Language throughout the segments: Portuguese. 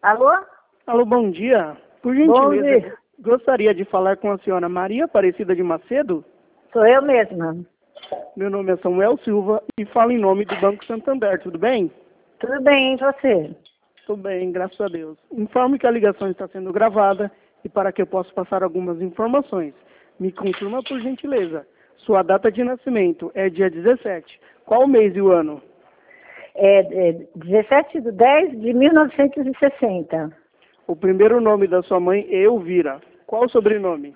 Alô? Alô, bom dia. Por Bom gentileza, dia. gostaria de falar com a senhora Maria Aparecida de Macedo. Sou eu mesma. Meu nome é Samuel Silva e falo em nome do Banco Santander, tudo bem? Tudo bem, e você? Tudo bem, graças a Deus. Informe que a ligação está sendo gravada e para que eu possa passar algumas informações. Me confirma, por gentileza. Sua data de nascimento é dia 17. Qual o mês e o ano? É 17/10/1960. O primeiro nome da sua mãe é Elvira. Qual o sobrenome?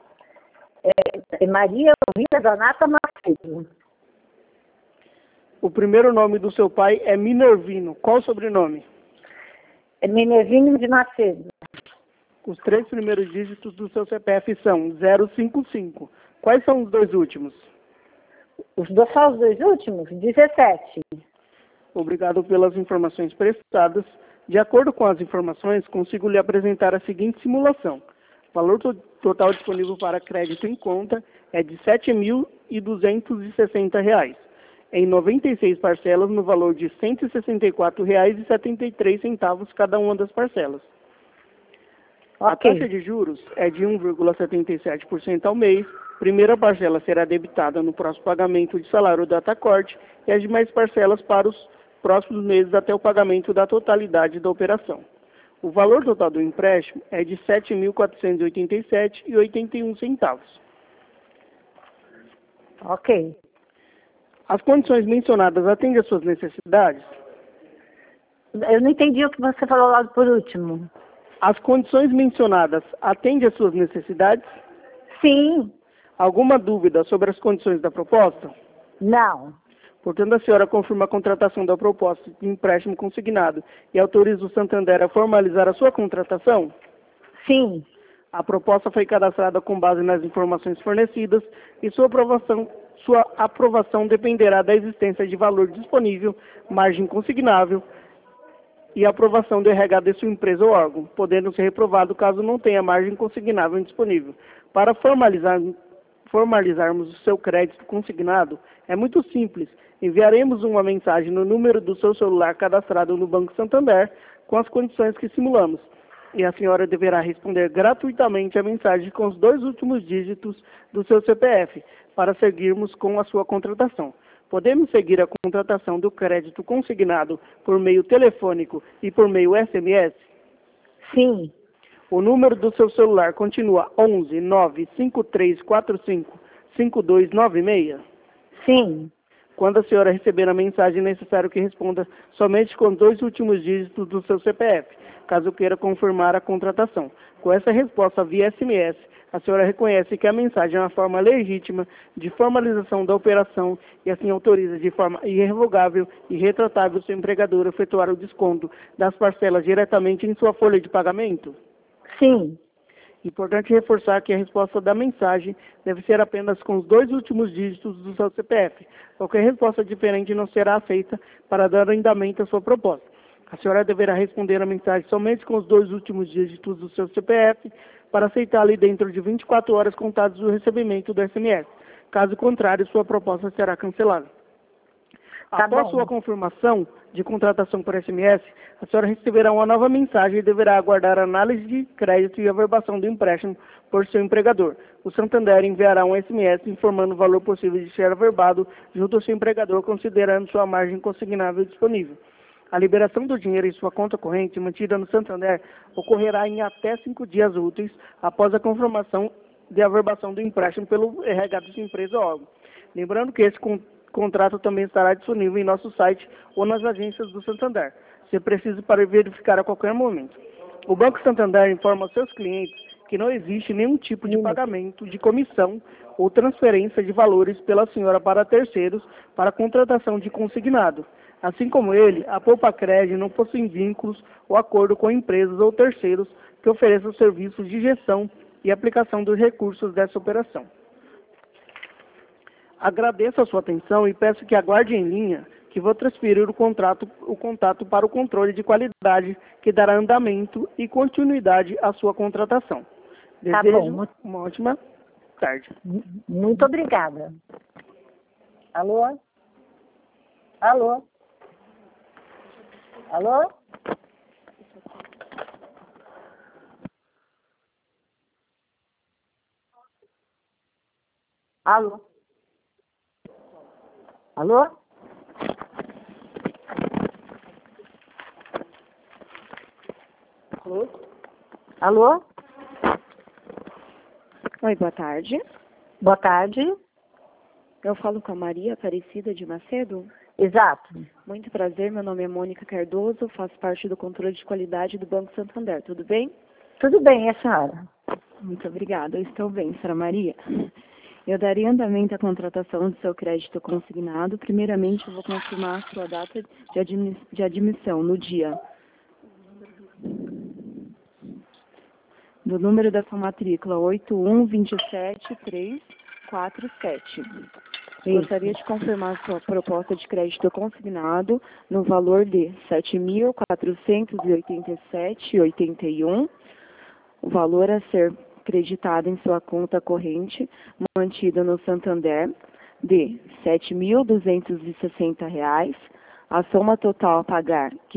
É Maria Olinda Donata Macedo. O primeiro nome do seu pai é Minervino. Qual o sobrenome? É Minervino de Macedo. Os 3 primeiros dígitos do seu CPF são 055. Quais são os 2 últimos? Só os dois últimos? 17. Obrigado pelas informações prestadas. De acordo com as informações, consigo lhe apresentar a seguinte simulação. O valor total disponível para crédito em conta é de R$ 7.260, em 96 parcelas no valor de R$ 164,73 cada uma das parcelas. A Ok. taxa de juros é de 1,77% ao mês. Primeira parcela será debitada no próximo pagamento de salário ou data-corte e as demais parcelas para os próximos meses até o pagamento da totalidade da operação. O valor total do empréstimo é de R$ 7.487,81. Ok. As condições mencionadas atendem às suas necessidades? Eu não entendi o que você falou lá por último. As condições mencionadas atendem às suas necessidades? Sim. Alguma dúvida sobre as condições da proposta? Não. Portanto, a senhora confirma a contratação da proposta de empréstimo consignado e autoriza o Santander a formalizar a sua contratação? Sim. A proposta foi cadastrada com base nas informações fornecidas e sua aprovação dependerá da existência de valor disponível, margem consignável e aprovação do RH de sua empresa ou órgão, podendo ser reprovado caso não tenha margem consignável disponível. Para formalizarmos o seu crédito consignado, é muito simples. Enviaremos uma mensagem no número do seu celular cadastrado no Banco Santander com as condições que simulamos. E a senhora deverá responder gratuitamente a mensagem com os 2 últimos dígitos do seu CPF para seguirmos com a sua contratação. Podemos seguir a contratação do crédito consignado por meio telefônico e por meio SMS? Sim. O número do seu celular continua 11 95345 5296? Sim. Quando a senhora receber a mensagem, é necessário que responda somente com os 2 últimos dígitos do seu CPF, caso queira confirmar a contratação. Com essa resposta via SMS, a senhora reconhece que a mensagem é uma forma legítima de formalização da operação e assim autoriza de forma irrevogável e retratável o seu empregador a efetuar o desconto das parcelas diretamente em sua folha de pagamento? Sim. Importante reforçar que a resposta da mensagem deve ser apenas com os 2 últimos dígitos do seu CPF. Qualquer resposta diferente não será aceita para dar andamento à sua proposta. A senhora deverá responder a mensagem somente com os 2 últimos dígitos do seu CPF para aceitá-la dentro de 24 horas contadas do recebimento do SMS. Caso contrário, sua proposta será cancelada. Tá Após bom. sua confirmação de contratação por SMS, a senhora receberá uma nova mensagem e deverá aguardar a análise de crédito e averbação do empréstimo por seu empregador. O Santander enviará um SMS informando o valor possível de ser averbado junto ao seu empregador, considerando sua margem consignável disponível. A liberação do dinheiro em sua conta corrente, mantida no Santander, ocorrerá em até 5 dias úteis após a confirmação de averbação do empréstimo pelo RH da sua empresa ou órgão. Lembrando que esse contrato também estará disponível em nosso site ou nas agências do Santander, se preciso para verificar a qualquer momento. O Banco Santander informa aos seus clientes que não existe nenhum tipo de pagamento de comissão ou transferência de valores pela senhora para terceiros para contratação de consignado. Assim como ele, a Poupa-Cred não possui vínculos ou acordo com empresas ou terceiros que ofereçam serviços de gestão e aplicação dos recursos dessa operação. Agradeço a sua atenção e peço que aguarde em linha, que vou transferir o contato para o controle de qualidade, que dará andamento e continuidade à sua contratação. Tá Desejo bom. uma ótima tarde. Muito obrigada. Alô? Alô? Alô? Alô? Alô? Alô? Alô? Oi, boa tarde. Boa tarde. Eu falo com a Maria Aparecida de Macedo. Exato. Muito prazer, meu nome é Mônica Cardoso, faço parte do controle de qualidade do Banco Santander, tudo bem? Tudo bem, e a senhora? Muito obrigada, eu estou bem, senhora Maria. Eu daria andamento à contratação do seu crédito consignado. Primeiramente, eu vou confirmar a sua data de admissão no dia do número da sua matrícula 8127347. Gostaria de confirmar a sua proposta de crédito consignado no valor de R$ 7.487,81. O valor a ser creditado em sua conta corrente, mantida no Santander, de R$ 7.260. A soma total a pagar R$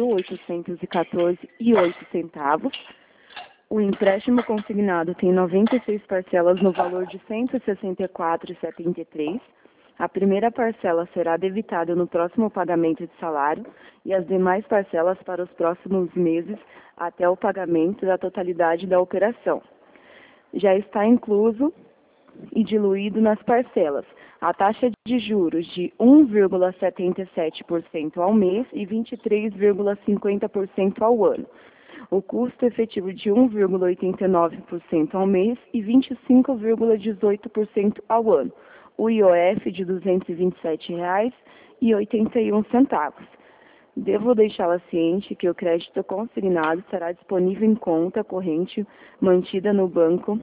15.814,08. O empréstimo consignado tem 96 parcelas no valor de R$ 164,73. A primeira parcela será debitada no próximo pagamento de salário e as demais parcelas para os próximos meses até o pagamento da totalidade da operação. Já está incluso e diluído nas parcelas a taxa de juros de 1,77% ao mês e 23,50% ao ano. O custo efetivo de 1,89% ao mês e 25,18% ao ano. O IOF de R$ 227,81. Devo deixá-la ciente que o crédito consignado será disponível em conta corrente mantida no banco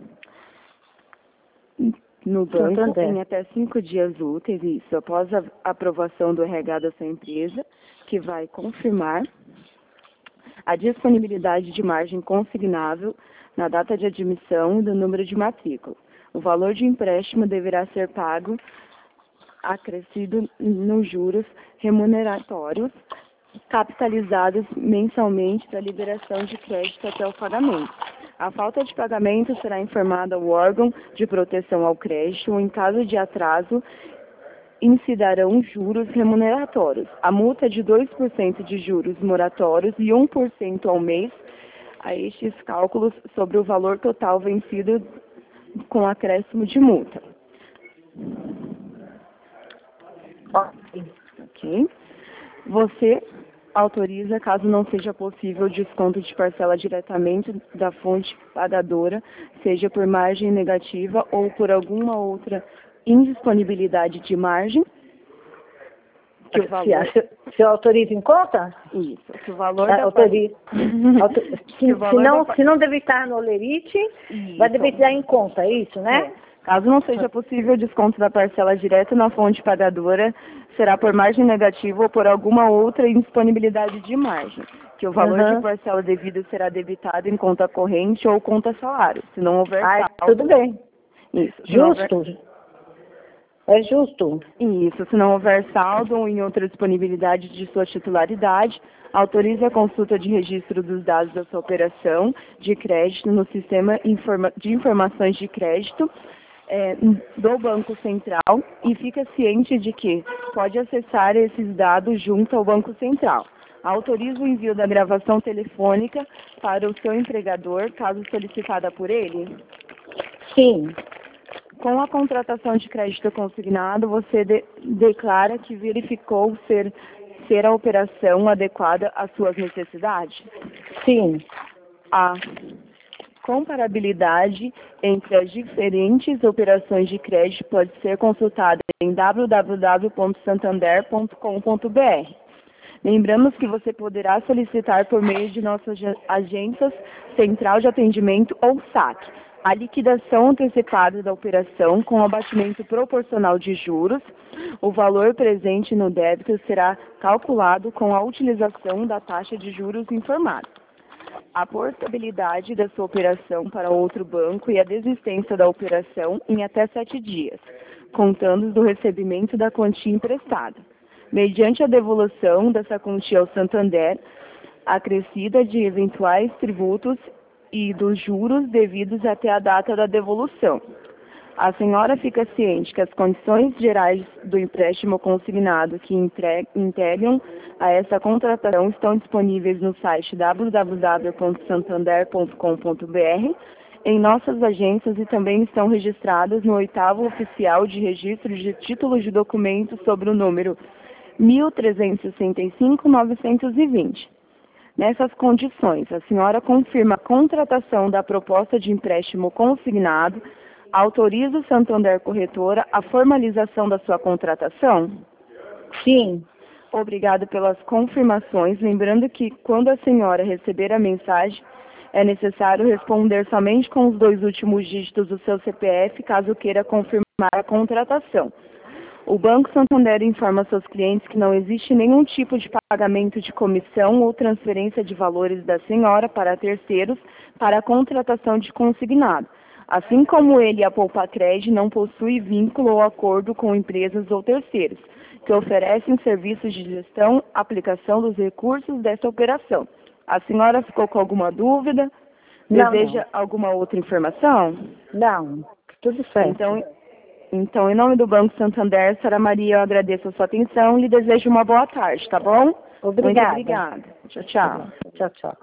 em até 5 dias úteis, isso, após a aprovação do RH da sua empresa, que vai confirmar a disponibilidade de margem consignável na data de admissão e do número de matrícula. O valor de empréstimo deverá ser pago acrescido nos juros remuneratórios capitalizados mensalmente para liberação de crédito até o pagamento. A falta de pagamento será informada ao órgão de proteção ao crédito ou, em caso de atraso, incidirão juros remuneratórios. A multa é de 2% de juros moratórios e 1% ao mês a estes cálculos sobre o valor total vencido com acréscimo de multa. Ok. Você autoriza, caso não seja possível, o desconto de parcela diretamente da fonte pagadora, seja por margem negativa ou por alguma outra indisponibilidade de margem, que o valor... Se eu autorizo em conta? Isso, que o valor autorizo. Se não debitar no Olerite, vai debitar em conta, é isso, né? Caso não seja possível o desconto da parcela direta na fonte pagadora, será por margem negativa ou por alguma outra indisponibilidade de margem, que o valor de parcela devida será debitado em conta corrente ou conta salário, se não houver saldo. Tudo bem. Isso. Justo. É justo. Isso. Se não houver saldo ou em outra disponibilidade de sua titularidade, autorize a consulta de registro dos dados da sua operação de crédito no sistema de informações de crédito do Banco Central e fica ciente de que pode acessar esses dados junto ao Banco Central. Autoriza o envio da gravação telefônica para o seu empregador, caso solicitada por ele? Sim. Com a contratação de crédito consignado, você declara que verificou ser a operação adequada às suas necessidades? Sim. A comparabilidade entre as diferentes operações de crédito pode ser consultada em www.santander.com.br. Lembramos que você poderá solicitar por meio de nossas agências Central de Atendimento ou SAC a liquidação antecipada da operação com abatimento proporcional de juros. O valor presente no débito será calculado com a utilização da taxa de juros informada. A portabilidade da sua operação para outro banco e a desistência da operação em até 7 dias, contando do recebimento da quantia emprestada. Mediante a devolução dessa quantia ao Santander, acrescida de eventuais tributos e dos juros devidos até a data da devolução. A senhora fica ciente que as condições gerais do empréstimo consignado que integram a essa contratação estão disponíveis no site www.santander.com.br, em nossas agências e também estão registradas no 8º Oficial de Registro de Títulos de Documentos sobre o número 1365-920. Nessas condições, a senhora confirma a contratação da proposta de empréstimo consignado, autoriza o Santander Corretora a formalização da sua contratação? Sim. Obrigada pelas confirmações. Lembrando que, quando a senhora receber a mensagem, é necessário responder somente com os 2 últimos dígitos do seu CPF, caso queira confirmar a contratação. O Banco Santander informa seus clientes que não existe nenhum tipo de pagamento de comissão ou transferência de valores da senhora para terceiros para a contratação de consignado. Assim como ele, a Poupacred não possui vínculo ou acordo com empresas ou terceiros, que oferecem serviços de gestão, aplicação dos recursos desta operação. A senhora ficou com alguma dúvida? Deseja alguma outra informação? Não, tudo certo. Então, em nome do Banco Santander, Sra. Maria, eu agradeço a sua atenção e lhe desejo uma boa tarde, tá bom? Obrigada. Muito obrigada. Tchau, tchau. Tchau, tchau.